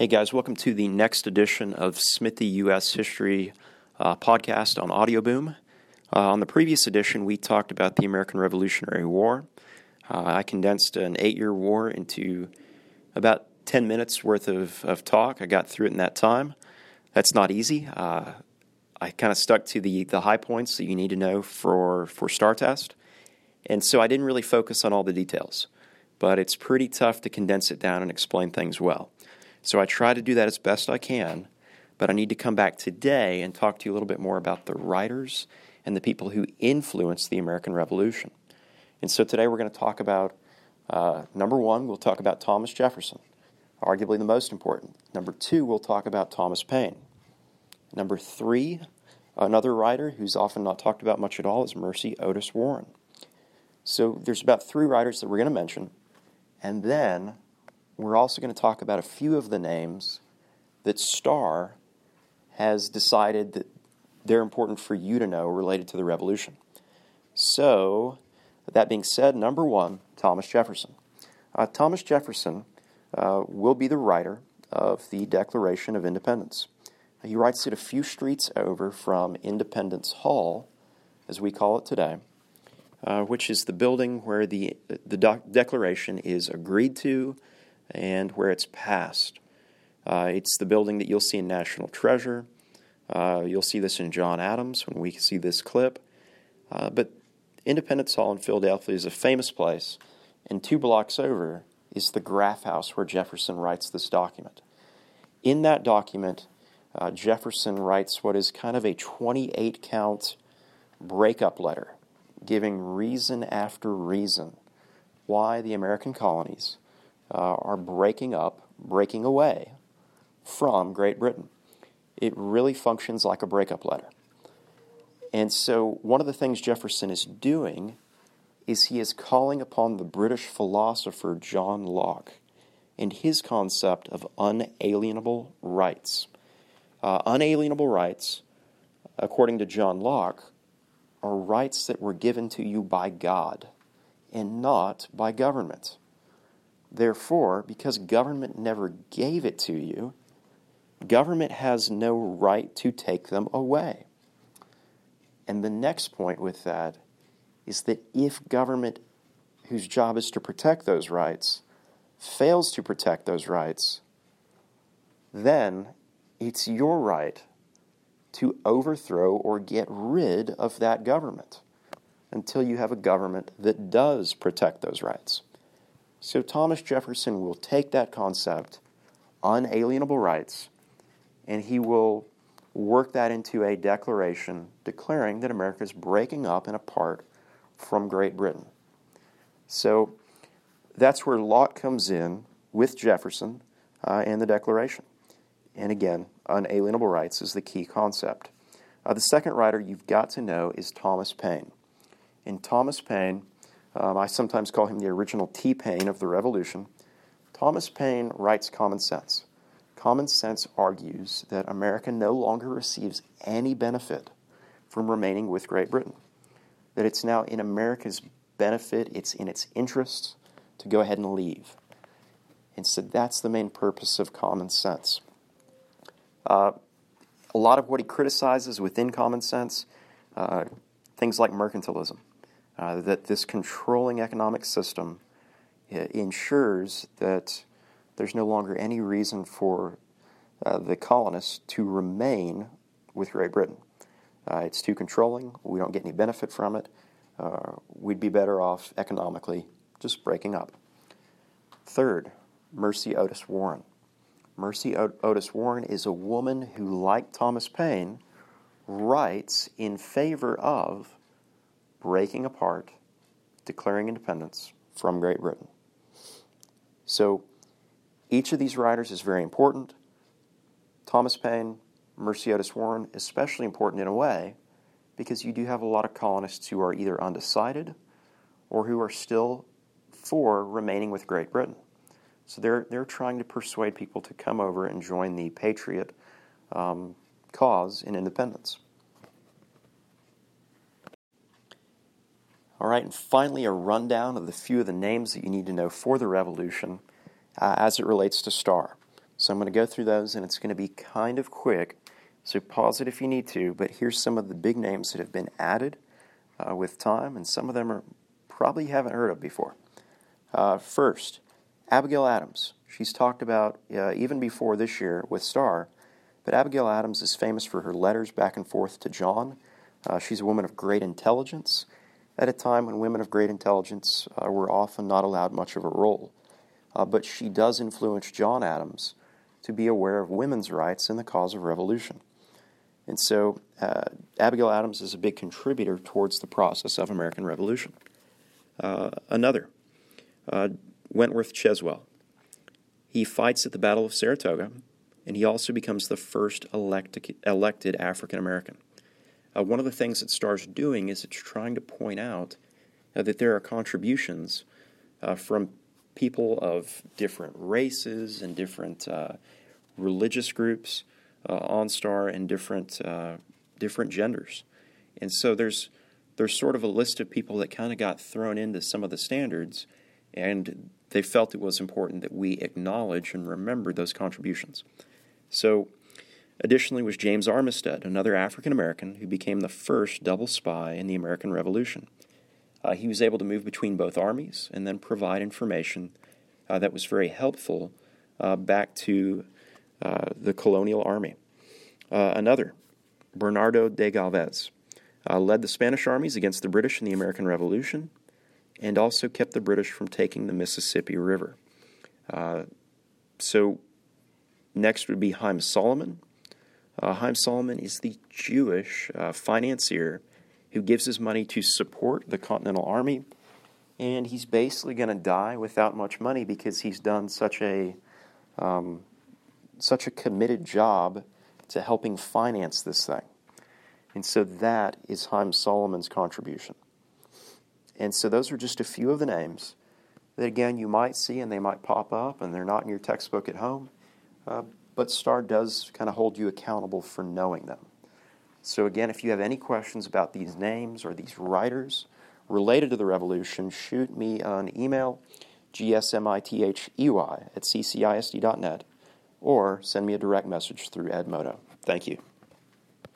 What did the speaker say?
Hey guys, welcome to the next edition of Smithy U.S. History podcast on Audioboom. On the previous edition, we talked about the American Revolutionary War. I condensed an 8-year war into about 10 minutes worth of talk. I got through it in that time. That's not easy. I kind of stuck to the high points that you need to know for STAR test. And so I didn't really focus on all the details. But it's pretty tough to condense it down and explain things well. So I try to do that as best I can, but I need to come back today and talk to you a little bit more about the writers and the people who influenced the American Revolution. And so today we're going to talk about, number one, we'll talk about Thomas Jefferson, arguably the most important. Number two, we'll talk about Thomas Paine. Number three, another writer who's often not talked about much at all is Mercy Otis Warren. So there's about 3 writers that we're going to mention, and then we're also going to talk about a few of the names that STAR has decided that they're important for you to know related to the Revolution. So, that being said, number one, Thomas Jefferson. Thomas Jefferson will be the writer of the Declaration of Independence. He writes it a few streets over from Independence Hall, as we call it today, which is the building where the Declaration is agreed to and where it's passed. It's the building that you'll see in National Treasure. You'll see this in John Adams when we see this clip. But Independence Hall in Philadelphia is a famous place, and 2 blocks over is the Graff House where Jefferson writes this document. In that document, Jefferson writes what is kind of a 28-count breakup letter, giving reason after reason why the American colonies are breaking away from Great Britain. It really functions like a breakup letter. And so one of the things Jefferson is doing is he is calling upon the British philosopher John Locke and his concept of unalienable rights. Unalienable rights, according to John Locke, are rights that were given to you by God and not by government. Therefore, because government never gave it to you, government has no right to take them away. And the next point with that is that if government, whose job is to protect those rights, fails to protect those rights, then it's your right to overthrow or get rid of that government until you have a government that does protect those rights. So Thomas Jefferson will take that concept, unalienable rights, and he will work that into a declaration declaring that America is breaking up and apart from Great Britain. So that's where Locke comes in with Jefferson and the Declaration. And again, unalienable rights is the key concept. The second writer you've got to know is Thomas Paine. And Thomas Paine, I sometimes call him the original T-Paine of the Revolution. Thomas Paine writes Common Sense. Common Sense argues that America no longer receives any benefit from remaining with Great Britain. That it's now in America's benefit, it's in its interests to go ahead and leave. And so that's the main purpose of Common Sense. A lot of what he criticizes within Common Sense, things like mercantilism, that this controlling economic system ensures that there's no longer any reason for the colonists to remain with Great Britain. It's too controlling. We don't get any benefit from it. We'd be better off economically just breaking up. Third, Mercy Otis Warren. Mercy Otis Warren is a woman who, like Thomas Paine, writes in favor of breaking apart, declaring independence from Great Britain. So each of these writers is very important. Thomas Paine, Mercy Otis Warren, especially important in a way because you do have a lot of colonists who are either undecided or who are still for remaining with Great Britain. So they're trying to persuade people to come over and join the patriot cause in independence. All right, and finally a rundown of the few of the names that you need to know for the Revolution as it relates to STAR. So I'm going to go through those, and it's going to be kind of quick, so pause it if you need to, but here's some of the big names that have been added with time, and some of them are probably you haven't heard of before. First, Abigail Adams. She's talked about even before this year with Starr, but Abigail Adams is famous for her letters back and forth to John. She's a woman of great intelligence at a time when women of great intelligence were often not allowed much of a role. But she does influence John Adams to be aware of women's rights in the cause of revolution. And so Abigail Adams is a big contributor towards the process of American Revolution. Another, Wentworth Cheswell. He fights at the Battle of Saratoga, and he also becomes the first elected African American. One of the things that Starr's doing is it's trying to point out that there are contributions from people of different races and different religious groups on Starr and different genders. And so there's sort of a list of people that kind of got thrown into some of the standards, and they felt it was important that we acknowledge and remember those contributions. So, additionally was James Armistead, another African American who became the first double spy in the American Revolution. He was able to move between both armies and then provide information that was very helpful back to the colonial army. Another, Bernardo de Galvez, led the Spanish armies against the British in the American Revolution and also kept the British from taking the Mississippi River. So next would be Haym Salomon. Haym Salomon is the Jewish financier who gives his money to support the Continental Army, and he's basically going to die without much money because he's done such a committed job to helping finance this thing. And so that is Haym Salomon's contribution. And so those are just a few of the names that, again, you might see and they might pop up and they're not in your textbook at home, but Starr does kind of hold you accountable for knowing them. So again, if you have any questions about these names or these writers related to the Revolution, shoot me an email, gsmithy@ccisd.net, or send me a direct message through Edmodo. Thank you.